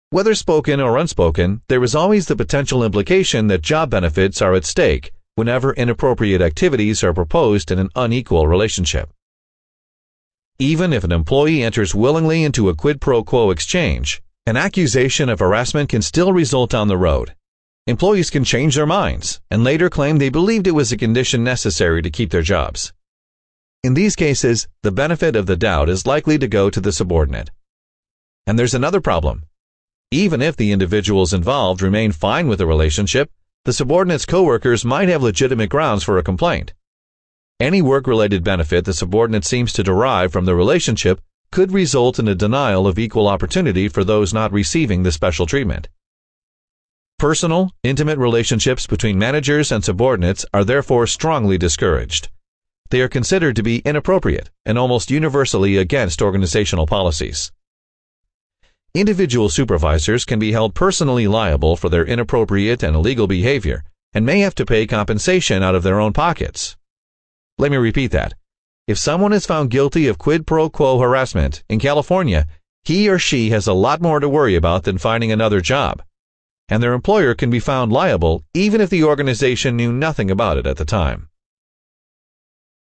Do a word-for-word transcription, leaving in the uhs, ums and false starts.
Whether spoken or unspoken, there is always the potential implication that job benefits are at stake whenever inappropriate activities are proposed in an unequal relationship. Even if an employee enters willingly into a quid pro quo exchange, an accusation of harassment can still result down the road. Employees can change their minds and later claim they believed it was a condition necessary to keep their jobs. In these cases, the benefit of the doubt is likely to go to the subordinate. And there's another problem. Even if the individuals involved remain fine with the relationship, the subordinate's coworkers might have legitimate grounds for a complaint. Any work-related benefit the subordinate seems to derive from the relationship could result in a denial of equal opportunity for those not receiving the special treatment. Personal, intimate relationships between managers and subordinates are therefore strongly discouraged. They are considered to be inappropriate and almost universally against organizational policies. Individual supervisors can be held personally liable for their inappropriate and illegal behavior and may have to pay compensation out of their own pockets. Let me repeat that. If someone is found guilty of quid pro quo harassment in California, he or she has a lot more to worry about than finding another job, and their employer can be found liable even if the organization knew nothing about it at the time.